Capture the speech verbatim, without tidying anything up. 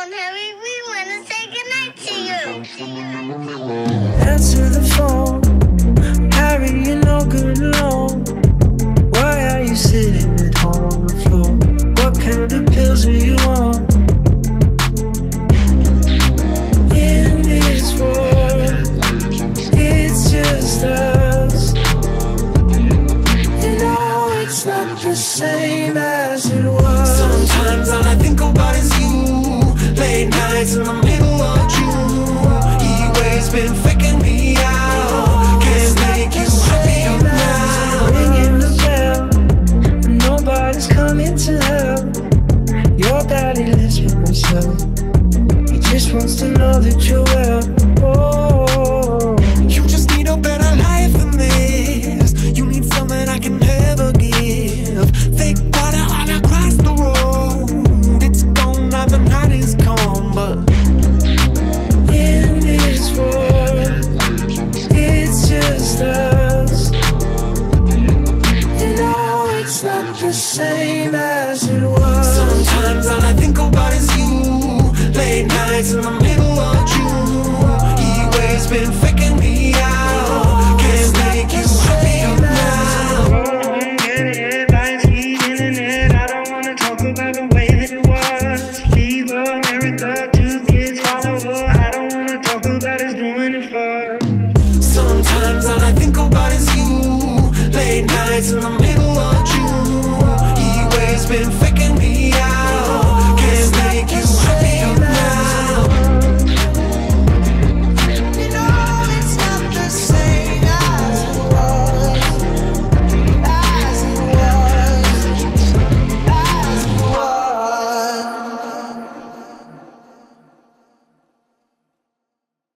phone, Harry. We want to say goodnight to you. Answer the phone, Harry, you're no good alone. Why are you sitting at home on the floor? What kind of pills are you on? In this world, it's just us. You know it's not the same as it was. Sometimes all I think about is you. Late nights in the middle of June. He always been faking me out. Can't make you happy now. Ringing the bell, nobody's coming to help. Your daddy lives with himself. He just wants to know that you're